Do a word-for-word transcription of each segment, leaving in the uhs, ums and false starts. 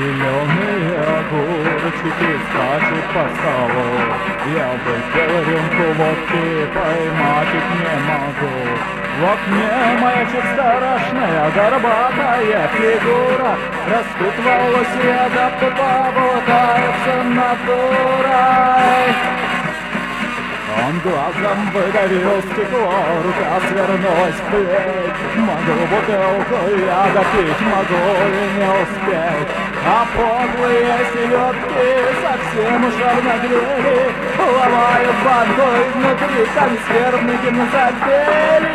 Зеленые огурчики скачут по столу. Я выпил рюмку водки, поймать их не могу. В окне маячит страшная горбатая фигура. Растут волосы, да поболтаются натурой. Он глазом выдавил стекло, рука свернулась в плеть. Могу бутылку я допить, могу и не успеть. А подлые селедки совсем уж обнаглели, ломают банку изнутри консервным забели.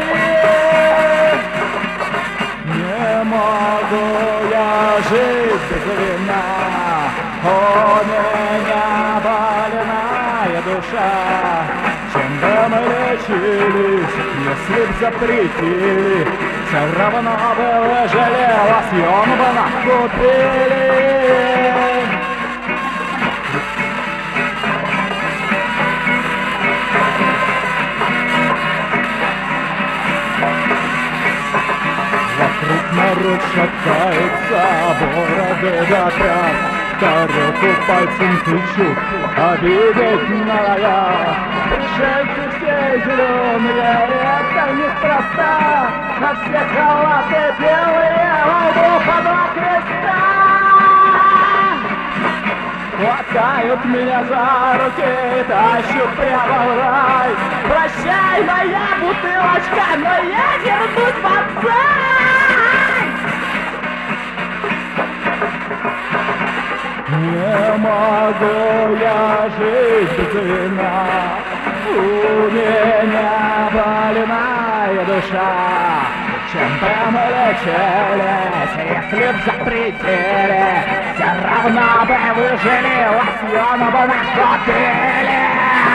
Не могу я жить без вина, у меня больная душа. Чем бы мы лечились, если б запретили, все равно бы выжили, лосьон бы накупили. Вокруг народ шатается, бороды до пят. Тарелку пальцем тычут, обидеть-ная. Пришельцы все зеленые, это неспроста. На все халаты белые, лбу по два креста. Хватают меня за руки, тащут прямо в рай. Прощай, моя бутылочка, но я вернусь в отца. Не могу я жить без вина, у меня больная душа. Чем бы мы лечились, если б запретили, все равно бы выжили, лосьон бы накупили.